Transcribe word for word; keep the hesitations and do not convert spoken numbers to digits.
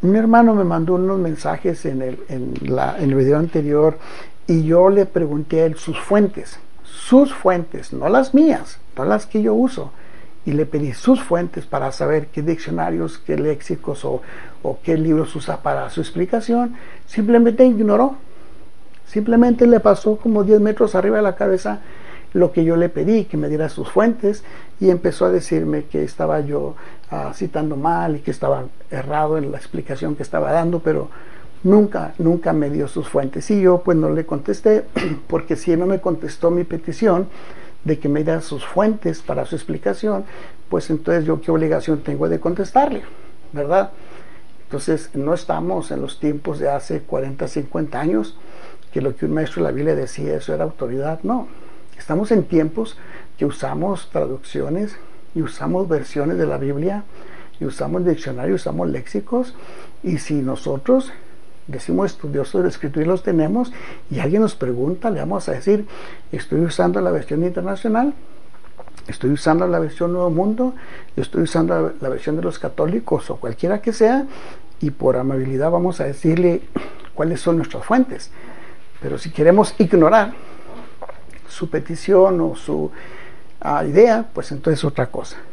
Mi hermano me mandó unos mensajes en el, en la, en el video anterior y yo le pregunté a él sus fuentes, sus fuentes, no las mías, no las que yo uso. Y le pedí sus fuentes para saber qué diccionarios, qué léxicos o, o qué libros usa para su explicación. Simplemente ignoró. Simplemente le pasó como diez metros arriba de la cabeza lo que yo le pedí, que me diera sus fuentes, y empezó a decirme que estaba yo uh, citando mal y que estaba errado en la explicación que estaba dando, pero nunca, nunca me dio sus fuentes. Y yo pues no le contesté, porque si él no me contestó mi petición de que me diera sus fuentes para su explicación, pues entonces yo qué obligación tengo de contestarle, ¿verdad? Entonces no estamos en los tiempos de hace cuarenta, cincuenta años, que lo que un maestro de la Biblia decía, eso era autoridad. No, estamos en tiempos que usamos traducciones y usamos versiones de la Biblia y usamos diccionarios, usamos léxicos, y si nosotros decimos estudiosos de la Escritura y los tenemos, y alguien nos pregunta, le vamos a decir, estoy usando la versión internacional, estoy usando la versión Nuevo Mundo, estoy usando la, la versión de los católicos o cualquiera que sea, y por amabilidad vamos a decirle cuáles son nuestras fuentes. Pero si queremos ignorar su petición o su uh, idea, pues entonces otra cosa.